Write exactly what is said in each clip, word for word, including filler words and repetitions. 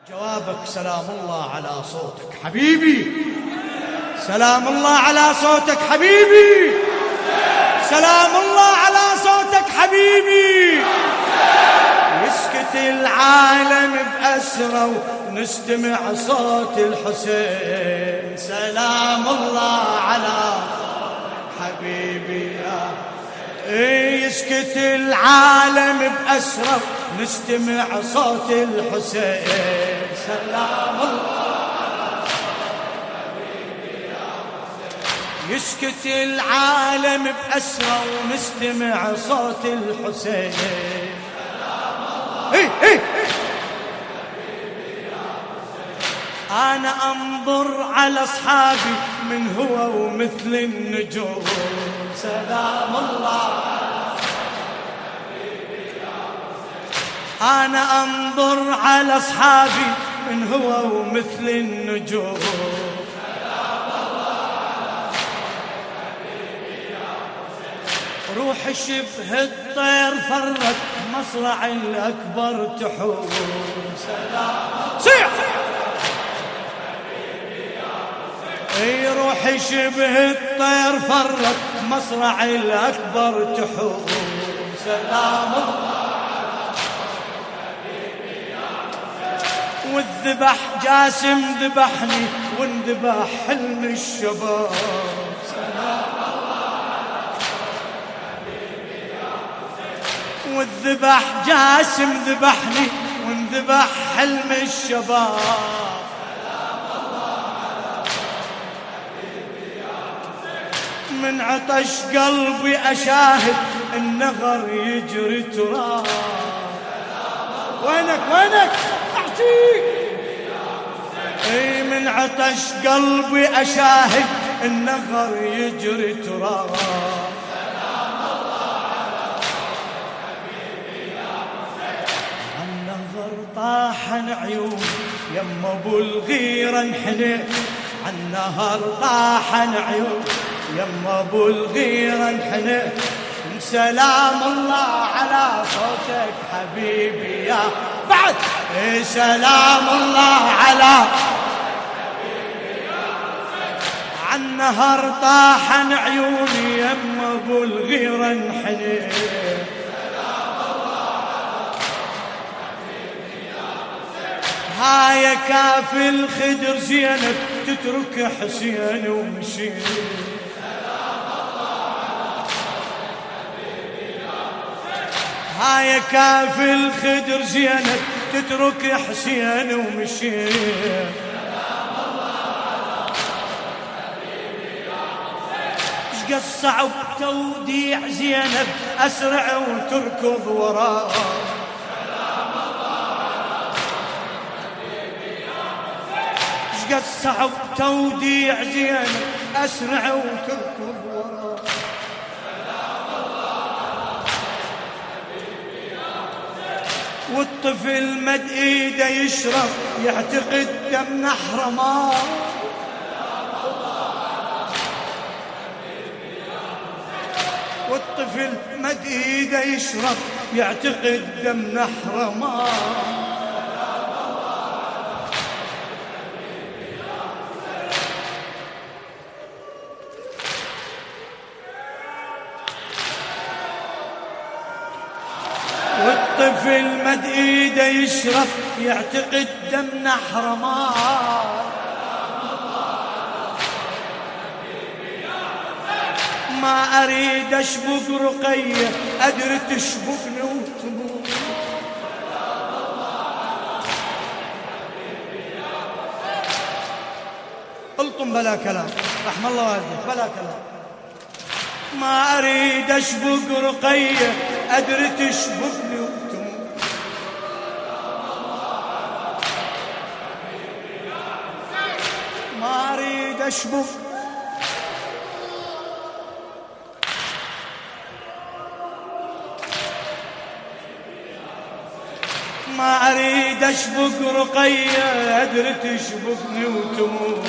جوابك سلام الله على صوتك حبيبي، سلام الله على صوتك حبيبي، سلام الله على صوتك حبيبي. يسكت العالم بأسره ونستمع صوت الحسين. سلام الله على حبيبي يا يسكت العالم بأسره نستمع صوت الحسين. سلام الله على حبيبي يا حسين. يسكت العالم بأسره ونستمع صوت الحسين. سلام الله إيه إيه حبيبي يا حسين. أنا أنظر على أصحابي من هو ومثل النجوم. سلام الله أنا أنظر على أصحابي من هو ومثل النجوم. سلام الله على حبيبي يا حسين. روح شبه الطير فرت مصرع الأكبر تحوم. سلام صيح اي روح شبه الطير فرت مصرع الأكبر تحوم. سلام الله والذبح جاسم ذبحني وانذبح حلم الشباب. سلام الله حبيبي يا حسين. والذبح جاسم ذبحني وانذبح حلم الشباب. سلام الله حبيبي يا حسين. من عطش قلبي أشاهد النغر يجري تراب. وينك وينك اي من عطش قلبي أشاهد النغر يجري تراب. سلام الله على حبيبي يا حسين. النغر طاحن عيون يم ابو الغيرة انحنيت. عالنهر طاحن عيون يم ابو الغيرة انحنيت. سلام الله على صوتك حبيبي يا بعد. سلام الله على حبيبي يا حسين. عالنهر طاحن عيوني يم ابو الغيرة انحنيت. سلام الله على حبيبي يا حسين. هاي كافي الخدر زينب تترك حسين ومشيت. هاي كافي الخدر زينب تترك حسين ومشي. سلام الله على حبيبي يا حسين. شقد صعب توديع زينب أسرع وتركض وراه. سلام الله على حبيبي يا حسين. شقد صعب توديع زينب أسرع وتركض وراه. والطفل مد ايده يشرب يعتقد دم نحر ماء. والطفل مد ايده يشرب يعتقد دم نحر ماء. والطفل مد ايده يشرب يعتقد دم نحر ماء. ما اريد اشبك رقيه ادري تشبكني وتموت. الطم بلا كلام رحم الله والديك بلا كلام. ما اريد اشبك رقيه ادري تشبكني وتموت. ما اريد اشبك ما اريد اشبك رقيه ادري تشبكني وتموت.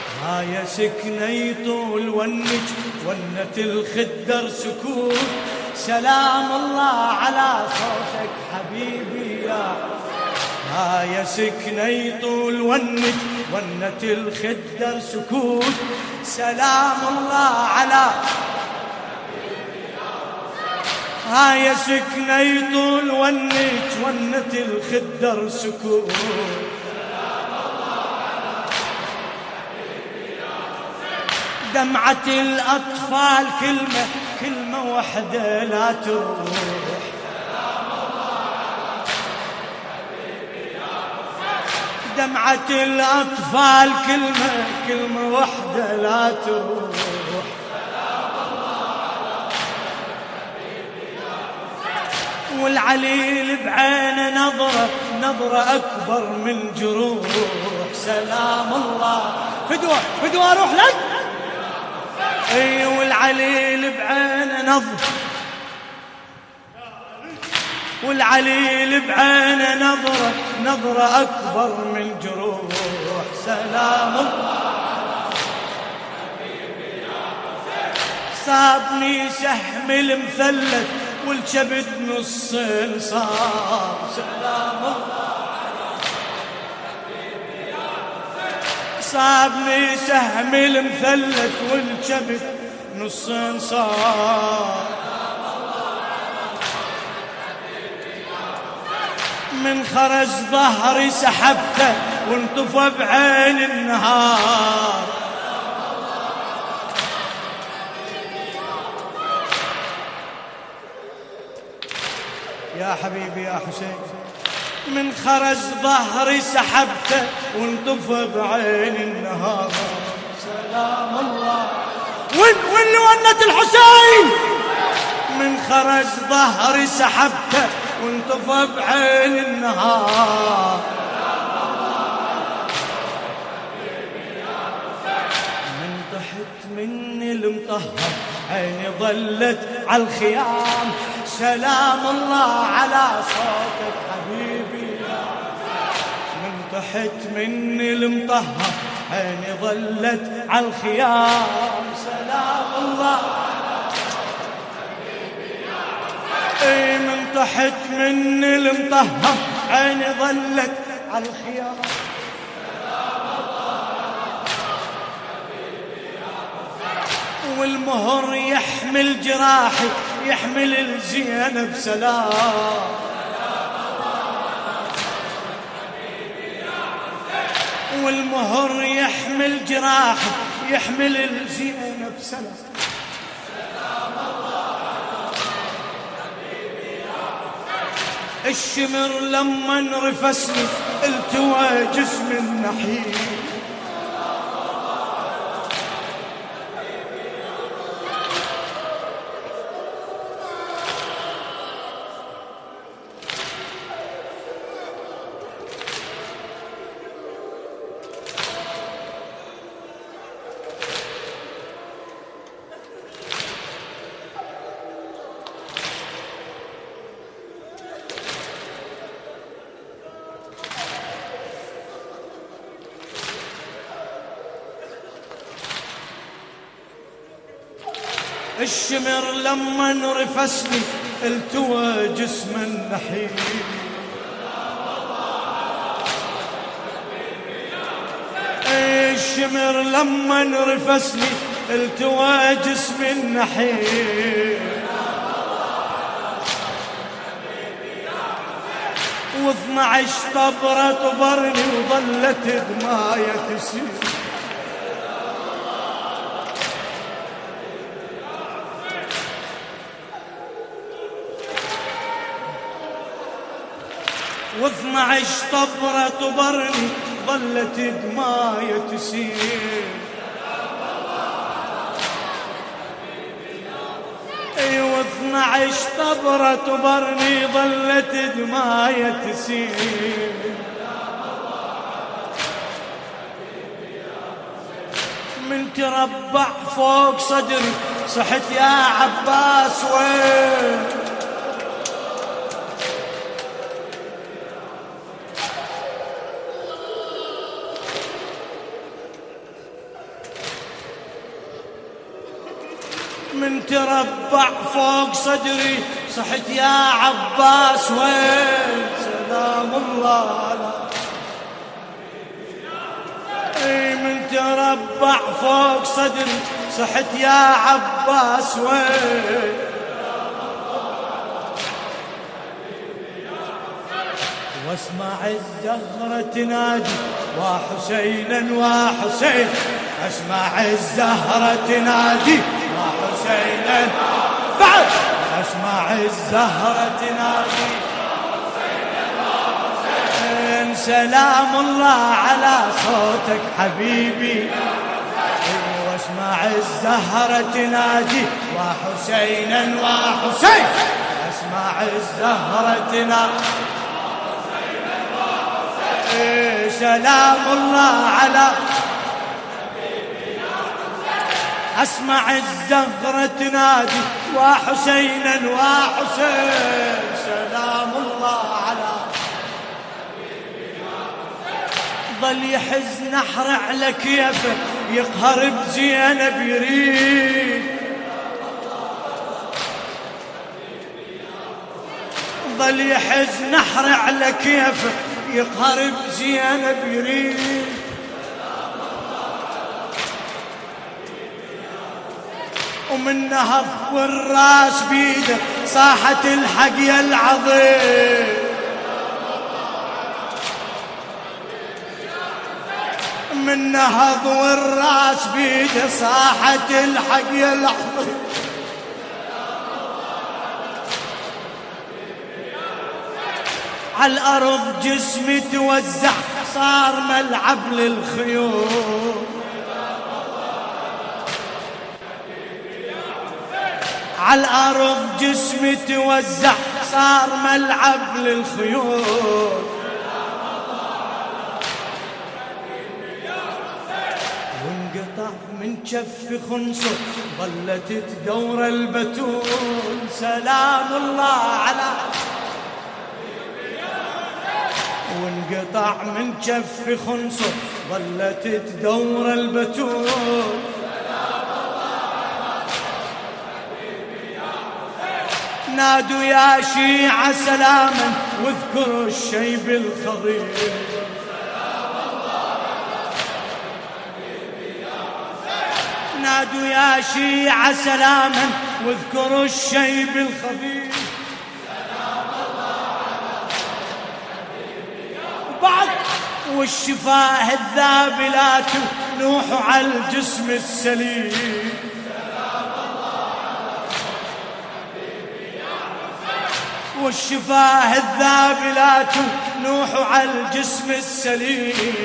هاي سكنة يطول ونج ونة الخدر سكوت. سلام الله على صوتك حبيبي يا ها يا سكني طول ونت ونت الخدر سكوت سلام الله على ها يا سكني طول ونت ونت الخدر سكوت دمعة الأطفال كلمة كلمة وحدة لا تروح دمعة الأطفال كلمة كلمة وحدة لا تروح والعليل بعينه نظرة نظرة أكبر من جروح سلام الله فدوة فدوة أروح لك اي والعليل بعينه نظرة والعليل بعينه نظرة نظرة أكبر من جروح سلام الله صابني سهم المثلث والكبد نصين صار سلام الله صابني سهم المثلث والكبد نصين صار من خرج ظهري سحبته وانطفى بعين النهار يا حبيبي يا حسين من خرج ظهري سحبته وانطفى بعين النهار سلام الله وين وين لونة الحسين من خرج ظهري سحبته وانطفى بعين النهار من تحت مني المطهر عيني ظلت على الخيام سلام الله على صوتك حبيبي من تحت مني المطهر عيني ظلت على الخيام سلام الله اي من تحت مني المطهر عيني ظلت على الخيام والمهر يحمل جراحي يحمل الزينب سلام والمهر يحمل جراحي يحمل الزينب سلام الشمر لما انرفسني التوى جسم النحيل الشمر لما انرفسني التوى جسم النحيل الشمر لما انرفسني التوى جسم النحيل واثنعش طبرة طبرني وظلت دماية تسيل واثنعش طبرة طبرني ظلت دماية تسيل اي واثنعش طبرة طبرني ظلت دماية تسيل من تربع فوق صدري صحت يا عباس وين من تربع فوق صدري صحت يا عباس وين سلام الله على من تربع فوق صدري صحت يا عباس وين واسمع الزهرة تنادي وحسينا وحسين اسمع الزهرة تنادي وحسينا بعد اسمع الزهرة تنادي وحسينا سلام الله على صوتك حبيبي واسمع الزهرة تنادي وحسينا وحسين اسمع الزهرة تنادي سلام الله على اسمع الزهرة تنادي وحسينا وحسين سلام الله على ظل يحز نحر على كيفه يقهر بزينب يريد ظل يحز نحر على كيفه يقهر بزينب يريد ومن نهض والراس بيده صاحت الحق يا العظيم من نهض والراس بيده صاحت الحق يا العظيم عالأرض جسمي توزع صار ملعب للخيول عالأرض جسمي توزع صار ملعب للخيول وانقطع من كف خنصر ظلت تدور البتول سلام الله على وانقطع من كف خنصر ظلت تدور البتول نادوا يا شيعة سلاما واذكروا الشيب الخضير نادوا يا شيعة سلاما واذكروا الشيب الخضير بعد والشفاه الذابلات نوح على الجسم السليم والشفاه الذابلات نوح على الجسم السليم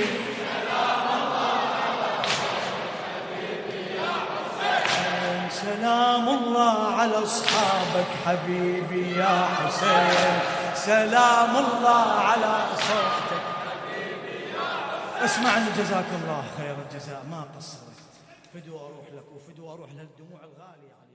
سلام الله على أصحابك حبيبي يا حسين سلام الله على صوتك اسمعني جزاك الله خير الجزاء ما قصرت فدوا أروح لك وفدوا أروح للدموع الغالية